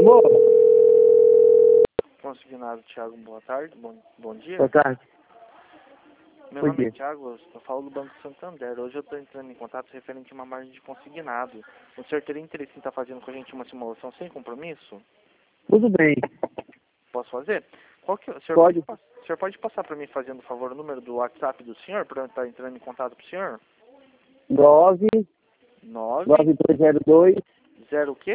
Amor, Consignado Thiago, boa tarde, bom dia. boa tarde. Meu Bom nome é dia. Thiago, eu falo do Banco Santander. Hoje eu estou entrando em contato referente a uma margem de consignado. O senhor teria interesse em estar fazendo com a gente uma simulação sem compromisso? Tudo bem. Posso fazer? Qual que, o senhor Pode. o senhor pode passar para mim, fazendo o favor, o número do WhatsApp do senhor, para eu estar entrando em contato com o senhor? 9 9, 9202 0 o quê?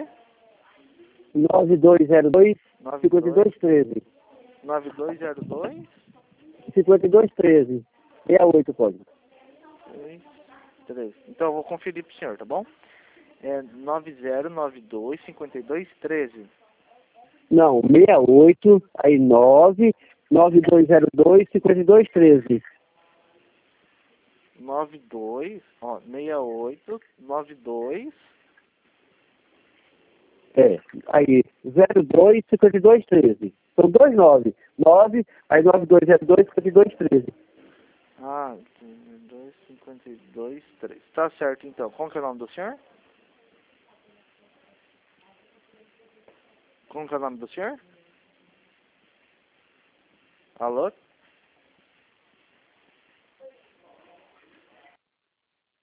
9202 92, 5213 9202 5213 68 código. 2, 3. Então eu vou conferir para o senhor, tá bom? É 9092 5213. Não, 68, aí 9 9202 5213. 92, ó, 68, 92, É, aí 02 5213. São dois 9. 9, aí 9202 5213. 2, 52, 3. Tá certo, então. Como que é o nome do senhor? Como que é o nome do senhor? Alô?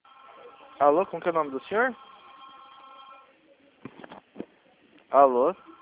Alô, como que é o nome do senhor? Alô?